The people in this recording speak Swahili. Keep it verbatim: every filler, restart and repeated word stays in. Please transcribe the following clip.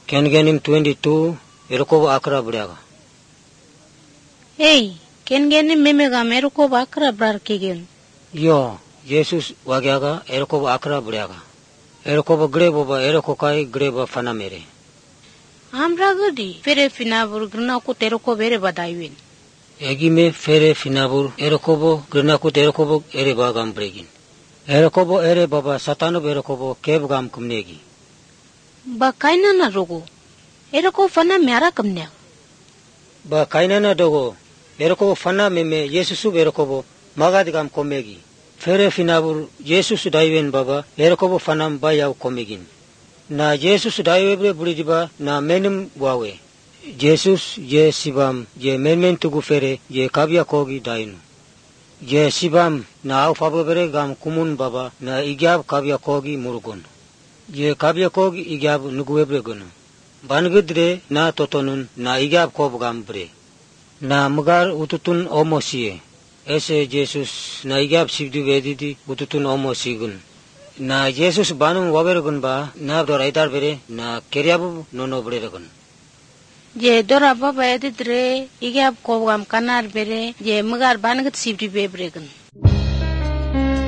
Kengenim twenty-two, Erokobo akra briaga. Hey, kengenim memega Erokobo akra brar kegen. Yo, Jesus wagyaga Erokobo akra briaga. Erokobo greboba Erokokai greba fanamere. Amra gadi, fere finabur grna ko Erokobo ere badaiwin. Egime fere finabur Erokobo grna ko Erokobo ere bagam bregin. Erokobo ere baba satano Erokobo kebgam kumnegi. Ba kaina na rogo. Erokobo fana meara kamnya. Ba kaina na dogo. Erokobo fana meme Yesusu Erokobo magadigam komegi. Fere finabur Jesus daiwen baba Erokobo fanam bayaw komegin. Na Jesus daiwebre bulidiba na menim wawe. Jesus je sibam je menmen tugu fere je kabya kogi dainu. Je sibam na au fabere gam kumun baba na igyab kabya kogi murugon. Je kabya kogi igyab nuguwebre gono. Bangudre na totonun na igyab kob gam bre. Na mugar ututun omosie. Ese Jesus na igyab sibdu vedidi ututun omosigun. Na Jesus banum waberegun ba na doraidar bere na keryabu nono breregun. Je dora baba edidre igyab kob gam kanar bere je mugar bangut sibdi bebregun.